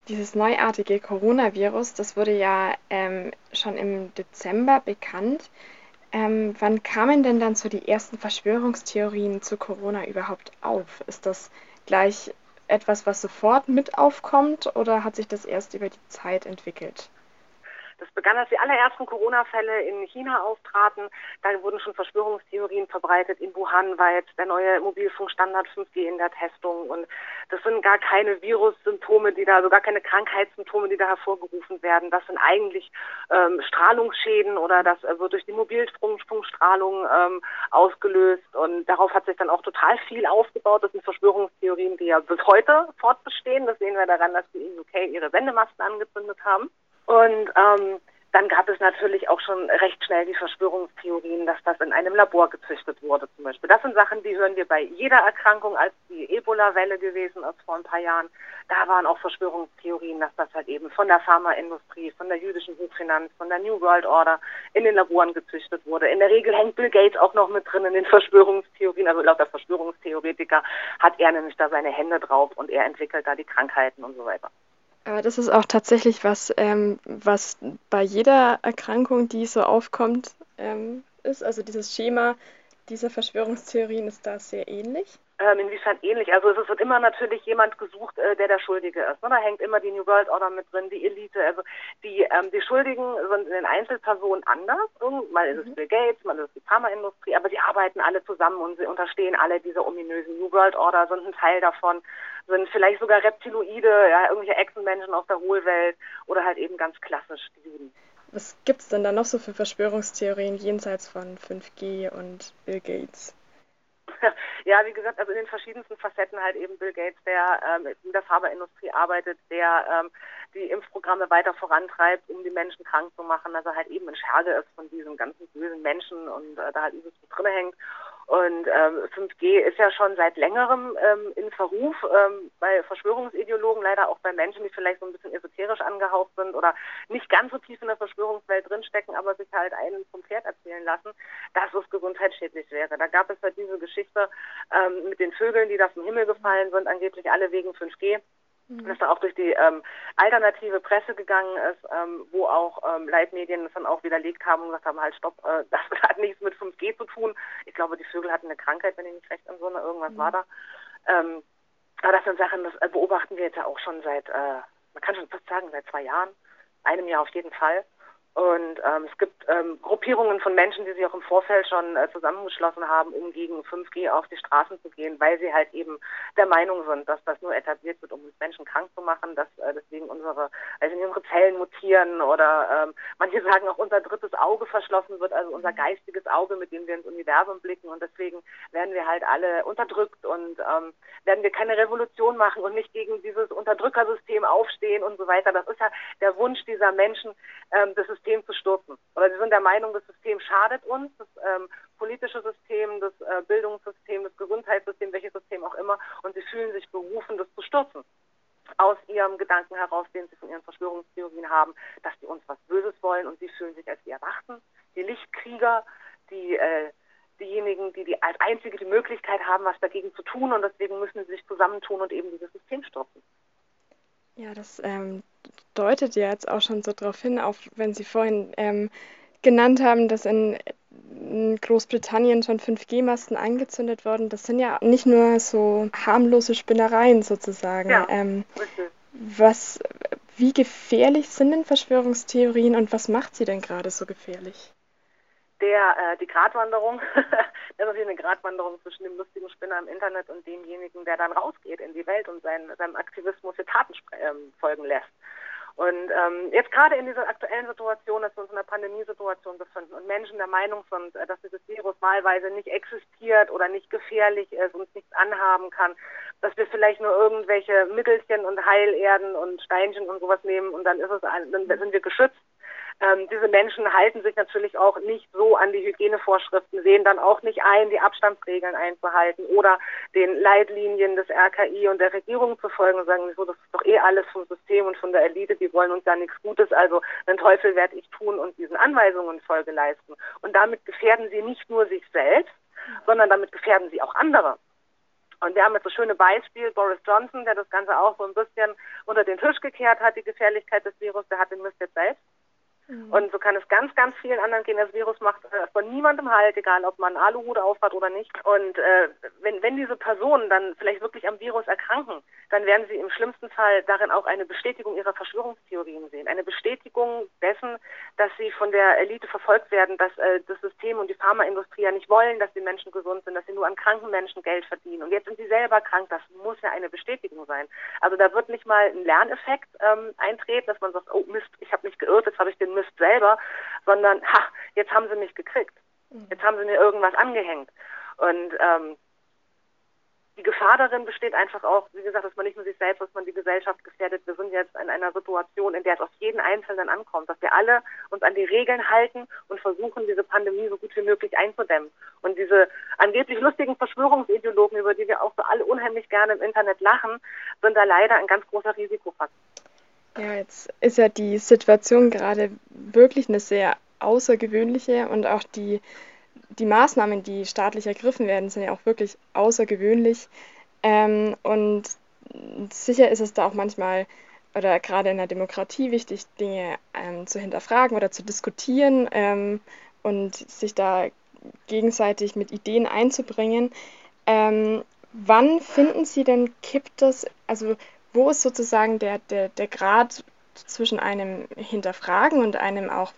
Dieses neuartige Coronavirus, das wurde ja schon im Dezember bekannt. Wann kamen denn dann so die ersten Verschwörungstheorien zu Corona überhaupt auf? Ist das gleich etwas, was sofort mit aufkommt, oder hat sich das erst über die Zeit entwickelt? Das begann, als die allerersten Corona-Fälle in China auftraten. Da wurden schon Verschwörungstheorien verbreitet. In Wuhan war jetzt der neue Mobilfunkstandard 5G in der Testung. Und das sind gar keine Virussymptome, also gar keine Krankheitssymptome, die da hervorgerufen werden. Das sind eigentlich Strahlungsschäden, oder das wird durch die Mobilfunkstrahlung ausgelöst. Und darauf hat sich dann auch total viel aufgebaut. Das sind Verschwörungstheorien, die ja bis heute fortbestehen. Das sehen wir daran, dass die in UK ihre Sendemasten angezündet haben. Und dann gab es natürlich auch schon recht schnell die Verschwörungstheorien, dass das in einem Labor gezüchtet wurde zum Beispiel. Das sind Sachen, die hören wir bei jeder Erkrankung, als die Ebola-Welle gewesen ist vor ein paar Jahren. Da waren auch Verschwörungstheorien, dass das halt eben von der Pharmaindustrie, von der jüdischen Hochfinanz, von der New World Order in den Laboren gezüchtet wurde. In der Regel hängt Bill Gates auch noch mit drin in den Verschwörungstheorien. Also laut der Verschwörungstheoretiker hat er nämlich da seine Hände drauf und er entwickelt da die Krankheiten und so weiter. Aber das ist auch tatsächlich was, was bei jeder Erkrankung, die so aufkommt, ist. Also dieses Schema dieser Verschwörungstheorien ist da sehr ähnlich. Inwiefern ähnlich? Also es wird immer natürlich jemand gesucht, der der Schuldige ist. Ne? Da hängt immer die New World Order mit drin, die Elite. Also die Schuldigen sind in den Einzelpersonen anders. Mal ist es Bill Gates, mal ist es die Pharmaindustrie, aber sie arbeiten alle zusammen und sie unterstehen alle dieser ominösen New World Order, sind ein Teil davon, sind vielleicht sogar Reptiloide, ja, irgendwelche Echsenmenschen aus der Hohlwelt oder halt eben ganz klassisch die Juden. Was gibt es denn da noch so für Verschwörungstheorien jenseits von 5G und Bill Gates? Ja, wie gesagt, also in den verschiedensten Facetten halt eben Bill Gates, der in der Pharmaindustrie arbeitet, der die Impfprogramme weiter vorantreibt, um die Menschen krank zu machen, also halt eben in Scherge ist von diesen ganzen bösen Menschen und da halt übelst mit drin hängt. Und 5G ist ja schon seit längerem in Verruf bei Verschwörungsideologen, leider auch bei Menschen, die vielleicht so ein bisschen esoterisch angehaucht sind oder nicht ganz so tief in der Verschwörungswelt drinstecken, aber sich halt einen vom Pferd erzählen lassen, dass es gesundheitsschädlich wäre. Da gab es halt diese Geschichte mit den Vögeln, die da vom Himmel gefallen sind, angeblich alle wegen 5G. Dass da auch durch die alternative Presse gegangen ist, wo auch Leitmedien das dann auch widerlegt haben und gesagt haben, halt stopp, das hat nichts mit 5G zu tun. Ich glaube, die Vögel hatten eine Krankheit, wenn ich mich recht entsinne, irgendwas war da. Aber das sind Sachen, das beobachten wir jetzt ja auch schon seit, man kann schon fast sagen, seit 2 Jahren, einem Jahr auf jeden Fall. Und es gibt Gruppierungen von Menschen, die sich auch im Vorfeld schon zusammengeschlossen haben, um gegen 5G auf die Straßen zu gehen, weil sie halt eben der Meinung sind, dass das nur etabliert wird, um uns Menschen krank zu machen, dass deswegen unsere Zellen mutieren oder manche sagen auch unser drittes Auge verschlossen wird, also unser geistiges Auge, mit dem wir ins Universum blicken und deswegen werden wir halt alle unterdrückt und werden wir keine Revolution machen und nicht gegen dieses Unterdrückersystem aufstehen und so weiter. Das ist ja der Wunsch dieser Menschen, das System zu stürzen. Oder sie sind der Meinung, das System schadet uns, das politische System, das Bildungssystem, das Gesundheitssystem, welches System auch immer, und sie fühlen sich berufen, das zu stürzen. Aus ihrem Gedanken heraus, den sie von ihren Verschwörungstheorien haben, dass die uns was Böses wollen und sie fühlen sich als die Erwachten, die Lichtkrieger, diejenigen, die als einzige die Möglichkeit haben, was dagegen zu tun und deswegen müssen sie sich zusammentun und eben dieses System stürzen. Ja, das deutet ja jetzt auch schon so darauf hin, auch wenn Sie vorhin genannt haben, dass in Großbritannien schon 5G-Masten angezündet wurden. Das sind ja nicht nur so harmlose Spinnereien sozusagen. Ja, richtig. Wie gefährlich sind denn Verschwörungstheorien und was macht sie denn gerade so gefährlich? Die Gratwanderung, das ist natürlich eine Gratwanderung zwischen dem lustigen Spinner im Internet und demjenigen, der dann rausgeht in die Welt und seinem Aktivismus für Taten folgen lässt. Und jetzt gerade in dieser aktuellen Situation, dass wir uns in einer Pandemiesituation befinden und Menschen der Meinung sind, dass dieses Virus wahlweise nicht existiert oder nicht gefährlich ist, uns nichts anhaben kann, dass wir vielleicht nur irgendwelche Mittelchen und Heilerden und Steinchen und sowas nehmen und dann sind wir geschützt. Diese Menschen halten sich natürlich auch nicht so an die Hygienevorschriften, sehen dann auch nicht ein, die Abstandsregeln einzuhalten oder den Leitlinien des RKI und der Regierung zu folgen und sagen, so, das ist doch eh alles vom System und von der Elite, die wollen uns ja nichts Gutes, also den Teufel werde ich tun und diesen Anweisungen Folge leisten. Und damit gefährden sie nicht nur sich selbst, sondern damit gefährden sie auch andere. Und wir haben jetzt so schöne Beispiel, Boris Johnson, der das Ganze auch so ein bisschen unter den Tisch gekehrt hat, die Gefährlichkeit des Virus, der hat den Mist jetzt selbst. Und so kann es ganz, ganz vielen anderen gehen. Das Virus macht von niemandem Halt, egal ob man Aluhut aufhat oder nicht. Und wenn diese Personen dann vielleicht wirklich am Virus erkranken, dann werden sie im schlimmsten Fall darin auch eine Bestätigung ihrer Verschwörungstheorien sehen. Eine Bestätigung dessen, dass sie von der Elite verfolgt werden, dass das System und die Pharmaindustrie ja nicht wollen, dass die Menschen gesund sind, dass sie nur an kranken Menschen Geld verdienen. Und jetzt sind sie selber krank. Das muss ja eine Bestätigung sein. Also da wird nicht mal ein Lerneffekt eintreten, dass man sagt, oh Mist, ich habe mich geirrt, jetzt habe ich den Mist selber, sondern, jetzt haben sie mich gekriegt. Jetzt haben sie mir irgendwas angehängt. Und die Gefahr darin besteht einfach auch, wie gesagt, dass man nicht nur sich selbst, dass man die Gesellschaft gefährdet. Wir sind jetzt in einer Situation, in der es auf jeden Einzelnen ankommt, dass wir alle uns an die Regeln halten und versuchen, diese Pandemie so gut wie möglich einzudämmen. Und diese angeblich lustigen Verschwörungsideologen, über die wir auch so alle unheimlich gerne im Internet lachen, sind da leider ein ganz großer Risikofaktor. Ja, jetzt ist ja die Situation gerade wirklich eine sehr außergewöhnliche und auch die Maßnahmen, die staatlich ergriffen werden, sind ja auch wirklich außergewöhnlich. Und sicher ist es da auch manchmal oder gerade in der Demokratie wichtig, Dinge zu hinterfragen oder zu diskutieren und sich da gegenseitig mit Ideen einzubringen. Wann finden Sie denn, kippt das, also wo ist sozusagen der Grad zwischen einem Hinterfragen und einem auch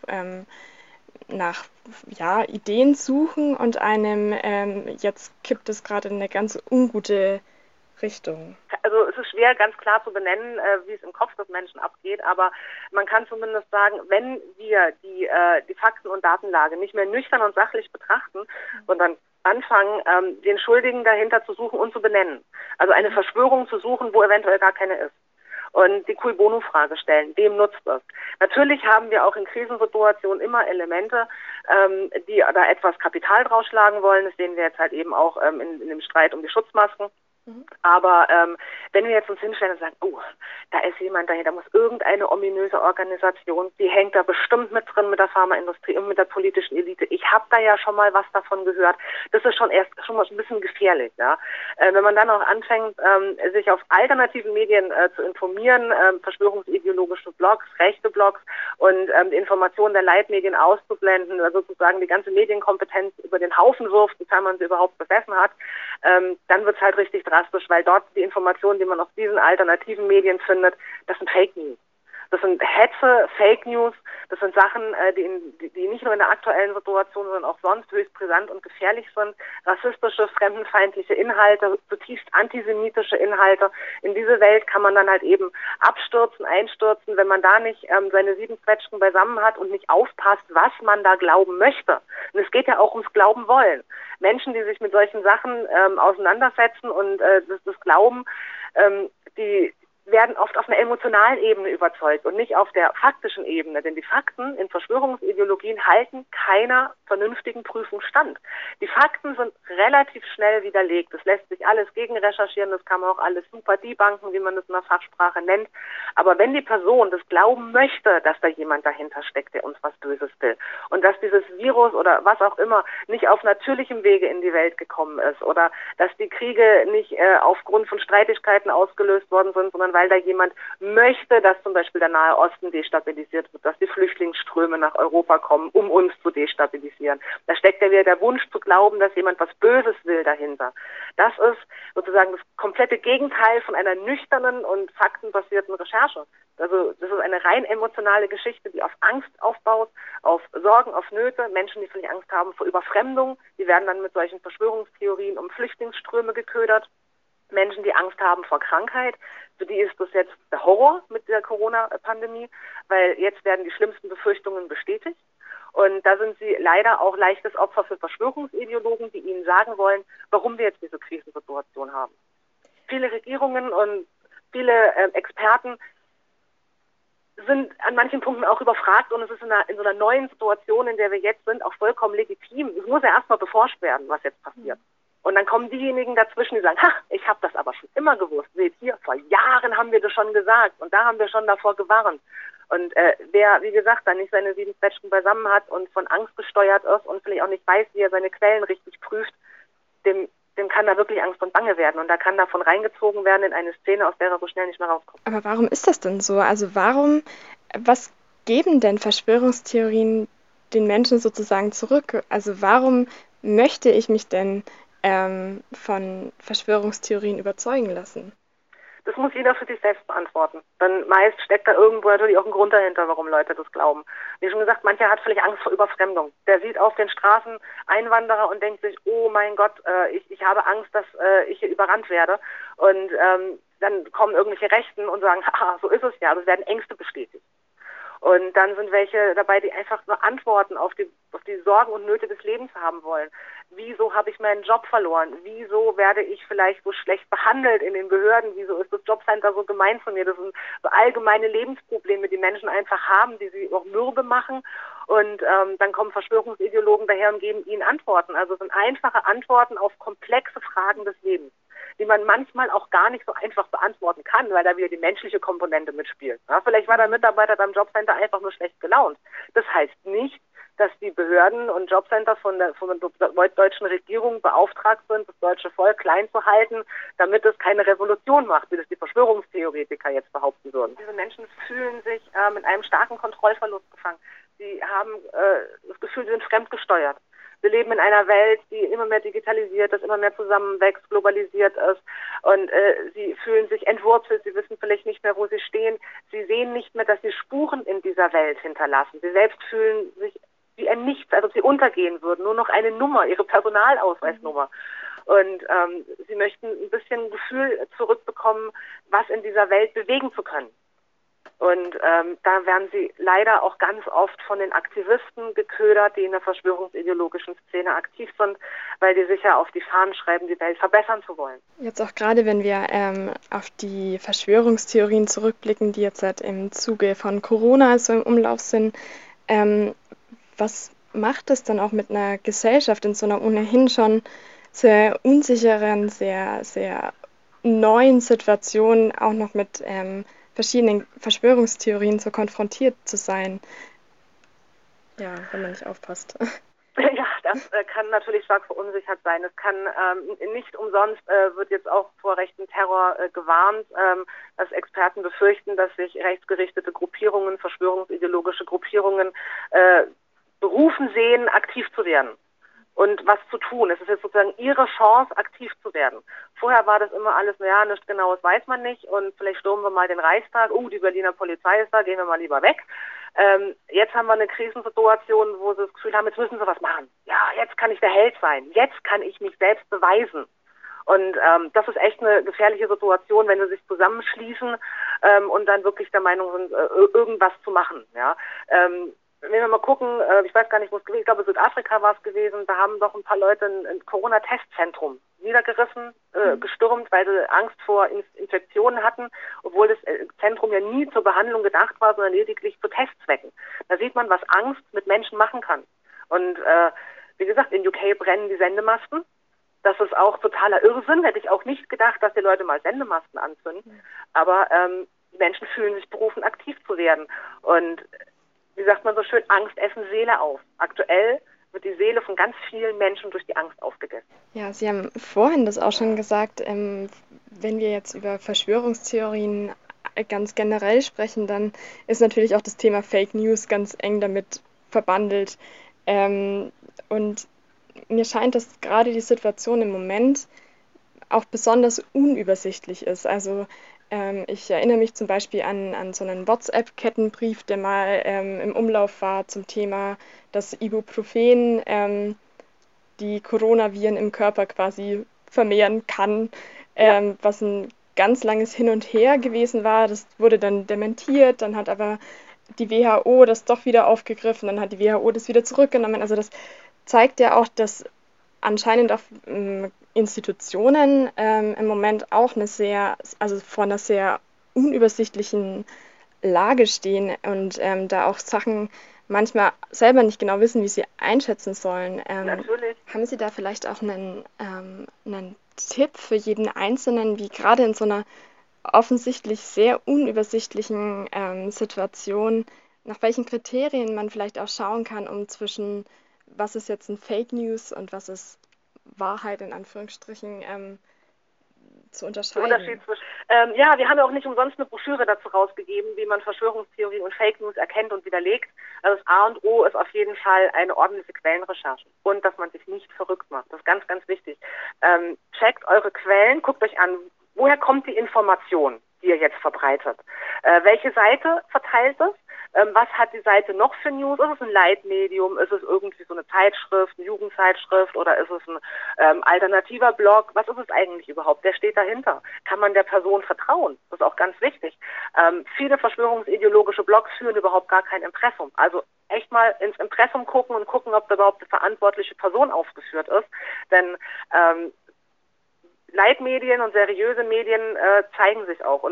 nach Ideen suchen und einem jetzt kippt es gerade in eine ganz ungute Richtung? Also es ist schwer ganz klar zu benennen, wie es im Kopf des Menschen abgeht, aber man kann zumindest sagen, wenn wir die Fakten- und Datenlage nicht mehr nüchtern und sachlich betrachten, sondern anfangen, den Schuldigen dahinter zu suchen und zu benennen. Also eine Verschwörung zu suchen, wo eventuell gar keine ist. Und die Cui Bono-Frage stellen, wem nutzt das? Natürlich haben wir auch in Krisensituationen immer Elemente, die da etwas Kapital drausschlagen wollen. Das sehen wir jetzt halt eben auch in dem Streit um die Schutzmasken. Aber wenn wir jetzt uns hinstellen und sagen, oh, da ist jemand dahinter, da muss irgendeine ominöse Organisation, die hängt da bestimmt mit drin mit der Pharmaindustrie und mit der politischen Elite. Ich habe da ja schon mal was davon gehört. Das ist schon mal ein bisschen gefährlich. Ja? Wenn man dann auch anfängt, sich auf alternativen Medien zu informieren, verschwörungsideologische Blogs, rechte Blogs und die Informationen der Leitmedien auszublenden, also sozusagen die ganze Medienkompetenz über den Haufen wirft, sofern man sie überhaupt besessen hat, dann wird es halt richtig drastisch, weil dort die Informationen, die man auf diesen alternativen Medien findet, das sind Fake News. Das sind Hetze, Fake News, das sind Sachen, die nicht nur in der aktuellen Situation, sondern auch sonst höchst brisant und gefährlich sind. Rassistische, fremdenfeindliche Inhalte, zutiefst antisemitische Inhalte. In diese Welt kann man dann halt eben einstürzen, wenn man da nicht seine 7 Zwetschgen beisammen hat und nicht aufpasst, was man da glauben möchte. Und es geht ja auch ums Glauben wollen. Menschen, die sich mit solchen Sachen auseinandersetzen und das Glauben, die werden oft auf einer emotionalen Ebene überzeugt und nicht auf der faktischen Ebene. Denn die Fakten in Verschwörungsideologien halten keiner vernünftigen Prüfung stand. Die Fakten sind relativ schnell widerlegt. Das lässt sich alles gegenrecherchieren, das kann man auch alles super debunken, wie man das in der Fachsprache nennt. Aber wenn die Person das glauben möchte, dass da jemand dahinter steckt, der uns was Böses will und dass dieses Virus oder was auch immer nicht auf natürlichem Wege in die Welt gekommen ist oder dass die Kriege nicht aufgrund von Streitigkeiten ausgelöst worden sind, sondern weil da jemand möchte, dass zum Beispiel der Nahe Osten destabilisiert wird, dass die Flüchtlingsströme nach Europa kommen, um uns zu destabilisieren. Da steckt ja wieder der Wunsch zu glauben, dass jemand was Böses will dahinter. Das ist sozusagen das komplette Gegenteil von einer nüchternen und faktenbasierten Recherche. Also das ist eine rein emotionale Geschichte, die auf Angst aufbaut, auf Sorgen, auf Nöte. Menschen, die vielleicht Angst haben vor Überfremdung, die werden dann mit solchen Verschwörungstheorien um Flüchtlingsströme geködert. Menschen, die Angst haben vor Krankheit, für die ist das jetzt der Horror mit der Corona-Pandemie, weil jetzt werden die schlimmsten Befürchtungen bestätigt. Und da sind sie leider auch leichtes Opfer für Verschwörungsideologen, die ihnen sagen wollen, warum wir jetzt diese Krisensituation haben. Viele Regierungen und viele Experten sind an manchen Punkten auch überfragt und es ist in so einer neuen Situation, in der wir jetzt sind, auch vollkommen legitim. Es muss ja erstmal beforscht werden, was jetzt passiert. Und dann kommen diejenigen dazwischen, die sagen, ich habe das aber schon immer gewusst. Seht hier, vor Jahren haben wir das schon gesagt und da haben wir schon davor gewarnt. Und wer, wie gesagt, dann nicht seine 7 Zwetschgen beisammen hat und von Angst gesteuert ist und vielleicht auch nicht weiß, wie er seine Quellen richtig prüft, dem dem kann da wirklich Angst und Bange werden und da kann davon reingezogen werden in eine Szene, aus der er so schnell nicht mehr rauskommt. Aber warum ist das denn so? Also was geben denn Verschwörungstheorien den Menschen sozusagen zurück? Also warum möchte ich mich denn von Verschwörungstheorien überzeugen lassen? Das muss jeder für sich selbst beantworten. Denn meist steckt da irgendwo natürlich auch ein Grund dahinter, warum Leute das glauben. Wie schon gesagt, mancher hat völlig Angst vor Überfremdung. Der sieht auf den Straßen Einwanderer und denkt sich, oh mein Gott, ich habe Angst, dass ich hier überrannt werde. Und dann kommen irgendwelche Rechten und sagen, haha, so ist es ja. Also es werden Ängste bestätigt. Und dann sind welche dabei, die einfach nur Antworten auf die Sorgen und Nöte des Lebens haben wollen. Wieso habe ich meinen Job verloren? Wieso werde ich vielleicht so schlecht behandelt in den Behörden? Wieso ist das Jobcenter so gemein zu mir? Das sind so allgemeine Lebensprobleme, die Menschen einfach haben, die sie auch mürbe machen. Und dann kommen Verschwörungsideologen daher und geben ihnen Antworten. Also es sind einfache Antworten auf komplexe Fragen des Lebens, die man manchmal auch gar nicht so einfach beantworten kann, weil da wieder die menschliche Komponente mitspielt. Ja, vielleicht war der Mitarbeiter beim Jobcenter einfach nur schlecht gelaunt. Das heißt nicht, dass die Behörden und Jobcenter von der deutschen Regierung beauftragt sind, das deutsche Volk klein zu halten, damit es keine Revolution macht, wie das die Verschwörungstheoretiker jetzt behaupten würden. Diese Menschen fühlen sich in einem starken Kontrollverlust gefangen. Sie haben das Gefühl, sie sind fremdgesteuert. Wir leben in einer Welt, die immer mehr digitalisiert ist, immer mehr zusammenwächst, globalisiert ist und sie fühlen sich entwurzelt, sie wissen vielleicht nicht mehr, wo sie stehen. Sie sehen nicht mehr, dass sie Spuren in dieser Welt hinterlassen. Sie selbst fühlen sich wie ein Nichts, als ob sie untergehen würden, nur noch eine Nummer, ihre Personalausweisnummer. Und sie möchten ein bisschen Gefühl zurückbekommen, was in dieser Welt bewegen zu können. Und da werden sie leider auch ganz oft von den Aktivisten geködert, die in der verschwörungsideologischen Szene aktiv sind, weil die sich ja auf die Fahnen schreiben, die Welt verbessern zu wollen. Jetzt auch gerade, wenn wir auf die Verschwörungstheorien zurückblicken, die jetzt halt im Zuge von Corona so im Umlauf sind, was macht es dann auch mit einer Gesellschaft in so einer ohnehin schon sehr unsicheren, sehr, sehr neuen Situation auch noch mit verschiedenen Verschwörungstheorien so konfrontiert zu sein? Ja, wenn man nicht aufpasst. Ja, das kann natürlich stark verunsichert sein. Es kann nicht umsonst wird jetzt auch vor rechten Terror gewarnt, dass Experten befürchten, dass sich rechtsgerichtete Gruppierungen, verschwörungsideologische Gruppierungen berufen sehen, aktiv zu werden und was zu tun. Es ist jetzt sozusagen ihre Chance, aktiv zu werden. Vorher war das immer alles, naja, nichts Genaues weiß man nicht und vielleicht stürmen wir mal den Reichstag, die Berliner Polizei ist da, gehen wir mal lieber weg. Jetzt haben wir eine Krisensituation, wo sie das Gefühl haben, jetzt müssen sie was machen. Ja, jetzt kann ich der Held sein. Jetzt kann ich mich selbst beweisen. Und das ist echt eine gefährliche Situation, wenn sie sich zusammenschließen und dann wirklich der Meinung sind, irgendwas zu machen. Ja. Wenn wir mal gucken, ich weiß gar nicht, wo es gewesen ist, ich glaube Südafrika war es gewesen, da haben doch ein paar Leute ein Corona-Testzentrum niedergerissen, gestürmt, weil sie Angst vor Infektionen hatten, obwohl das Zentrum ja nie zur Behandlung gedacht war, sondern lediglich zu Testzwecken. Da sieht man, was Angst mit Menschen machen kann. Und wie gesagt, in UK brennen die Sendemasten. Das ist auch totaler Irrsinn. Hätte ich auch nicht gedacht, dass die Leute mal Sendemasten anzünden. Aber die Menschen fühlen sich berufen, aktiv zu werden. Und wie sagt man so schön, Angst essen Seele auf. Aktuell wird die Seele von ganz vielen Menschen durch die Angst aufgegessen. Ja, Sie haben vorhin das auch schon gesagt, wenn wir jetzt über Verschwörungstheorien ganz generell sprechen, dann ist natürlich auch das Thema Fake News ganz eng damit verbandelt. Und mir scheint, dass gerade die Situation im Moment auch besonders unübersichtlich ist. Also ich erinnere mich zum Beispiel an so einen WhatsApp-Kettenbrief, der mal im Umlauf war zum Thema, dass Ibuprofen die Coronaviren im Körper quasi vermehren kann, was ein ganz langes Hin und Her gewesen war. Das wurde dann dementiert, dann hat aber die WHO das doch wieder aufgegriffen, dann hat die WHO das wieder zurückgenommen. Also das zeigt ja auch, dass anscheinend auch Institutionen im Moment auch vor einer sehr unübersichtlichen Lage stehen und da auch Sachen manchmal selber nicht genau wissen, wie sie einschätzen sollen. Natürlich. Haben Sie da vielleicht auch einen Tipp für jeden Einzelnen, wie gerade in so einer offensichtlich sehr unübersichtlichen Situation, nach welchen Kriterien man vielleicht auch schauen kann, um zwischen was ist jetzt ein Fake News und was ist Wahrheit in Anführungsstrichen zu Der unterscheiden? Unterschied zwischen, ja, wir haben ja auch nicht umsonst eine Broschüre dazu rausgegeben, wie man Verschwörungstheorien und Fake News erkennt und widerlegt. Also das A und O ist auf jeden Fall eine ordentliche Quellenrecherche und dass man sich nicht verrückt macht. Das ist ganz, ganz wichtig. Checkt eure Quellen, guckt euch an, woher kommt die Information, die ihr jetzt verbreitet? Welche Seite verteilt es? Was hat die Seite noch für News? Ist es ein Leitmedium? Ist es irgendwie so eine Zeitschrift, eine Jugendzeitschrift oder ist es ein alternativer Blog? Was ist es eigentlich überhaupt? Wer steht dahinter? Kann man der Person vertrauen? Das ist auch ganz wichtig. Viele verschwörungsideologische Blogs führen überhaupt gar kein Impressum. Also echt mal ins Impressum gucken und gucken, ob da überhaupt eine verantwortliche Person aufgeführt ist. Denn Leitmedien und seriöse Medien zeigen sich auch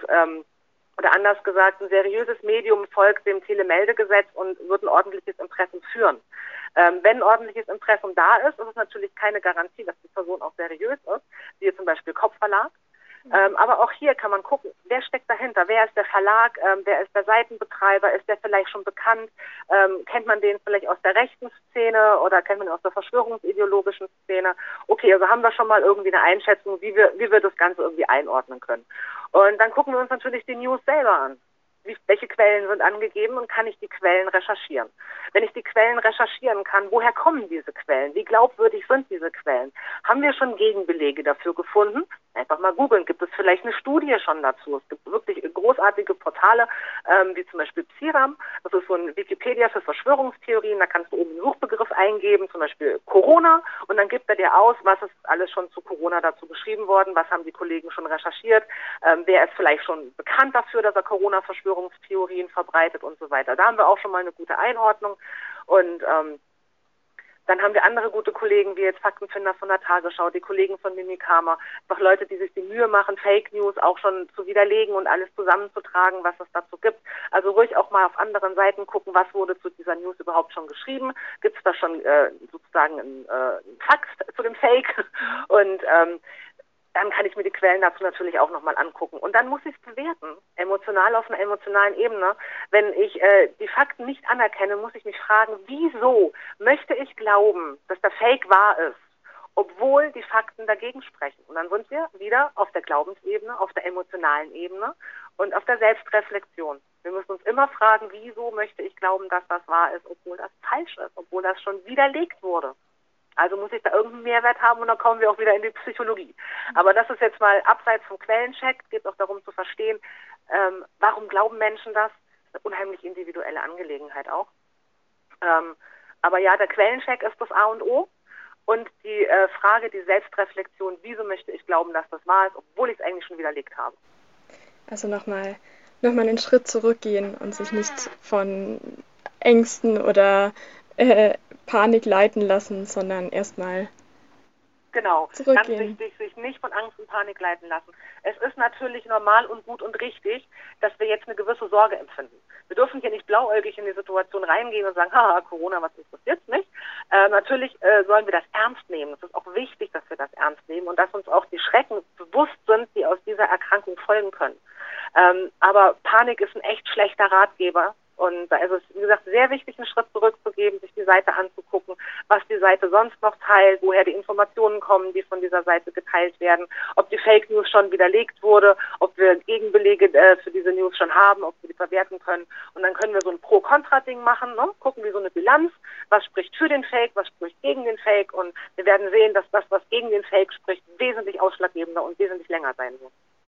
oder anders gesagt, ein seriöses Medium folgt dem Telemeldegesetz und wird ein ordentliches Impressum führen. Wenn ein ordentliches Impressum da ist, ist es natürlich keine Garantie, dass die Person auch seriös ist, wie zum Beispiel Kopfverlag. Aber auch hier kann man gucken, wer steckt dahinter, wer ist der Verlag, wer ist der Seitenbetreiber, ist der vielleicht schon bekannt, kennt man den vielleicht aus der rechten Szene oder kennt man ihn aus der verschwörungsideologischen Szene. Okay, also haben wir schon mal irgendwie eine Einschätzung, wie wir das Ganze irgendwie einordnen können. Und dann gucken wir uns natürlich die News selber an. Welche Quellen sind angegeben und kann ich die Quellen recherchieren? Wenn ich die Quellen recherchieren kann, woher kommen diese Quellen? Wie glaubwürdig sind diese Quellen? Haben wir schon Gegenbelege dafür gefunden? Einfach mal googeln. Gibt es vielleicht eine Studie schon dazu? Es gibt wirklich großartige Portale, wie zum Beispiel Psiram. Das ist so ein Wikipedia für Verschwörungstheorien. Da kannst du oben einen Suchbegriff eingeben, zum Beispiel Corona. Und dann gibt er dir aus, was ist alles schon zu Corona dazu geschrieben worden, was haben die Kollegen schon recherchiert, wer ist vielleicht schon bekannt dafür, dass er Corona-Verschwörungstheorien verbreitet und so weiter. Da haben wir auch schon mal eine gute Einordnung. Und dann haben wir andere gute Kollegen, wie jetzt Faktenfinder von der Tagesschau, die Kollegen von Mimikama, einfach Leute, die sich die Mühe machen, Fake News auch schon zu widerlegen und alles zusammenzutragen, was es dazu gibt. Also ruhig auch mal auf anderen Seiten gucken, was wurde zu dieser News überhaupt schon geschrieben. Gibt es da schon sozusagen einen Fakt zu dem Fake? Und dann kann ich mir die Quellen dazu natürlich auch nochmal angucken. Und dann muss ich es bewerten, emotional auf einer emotionalen Ebene. Wenn ich die Fakten nicht anerkenne, muss ich mich fragen, wieso möchte ich glauben, dass der Fake wahr ist, obwohl die Fakten dagegen sprechen. Und dann sind wir wieder auf der Glaubensebene, auf der emotionalen Ebene und auf der Selbstreflexion. Wir müssen uns immer fragen, wieso möchte ich glauben, dass das wahr ist, obwohl das falsch ist, obwohl das schon widerlegt wurde. Also muss ich da irgendeinen Mehrwert haben und dann kommen wir auch wieder in die Psychologie. Aber das ist jetzt mal abseits vom Quellencheck, es geht auch darum zu verstehen, warum glauben Menschen das? Das ist eine unheimlich individuelle Angelegenheit auch. Aber ja, der Quellencheck ist das A und O und die Frage, die Selbstreflexion, wieso möchte ich glauben, dass das wahr ist, obwohl ich es eigentlich schon widerlegt habe. Also nochmal einen Schritt zurückgehen und sich nicht von Ängsten oder Panik leiten lassen, sondern erstmal Genau, zurückgehen. Ganz wichtig, sich nicht von Angst und Panik leiten lassen. Es ist natürlich normal und gut und richtig, dass wir jetzt eine gewisse Sorge empfinden. Wir dürfen hier nicht blauäugig in die Situation reingehen und sagen, haha, Corona, was interessiert mich? Natürlich sollen wir das ernst nehmen. Es ist auch wichtig, dass wir das ernst nehmen und dass uns auch die Schrecken bewusst sind, die aus dieser Erkrankung folgen können. Aber Panik ist ein echt schlechter Ratgeber. Und da ist es, wie gesagt, sehr wichtig, einen Schritt zurückzugeben, sich die Seite anzugucken, was die Seite sonst noch teilt, woher die Informationen kommen, die von dieser Seite geteilt werden, ob die Fake News schon widerlegt wurde, ob wir Gegenbelege für diese News schon haben, ob wir die verwerten können. Und dann können wir so ein Pro-Kontra-Ding machen, ne? Gucken wie so eine Bilanz, was spricht für den Fake, was spricht gegen den Fake. Und wir werden sehen, dass das, was gegen den Fake spricht, wesentlich ausschlaggebender und wesentlich länger sein wird.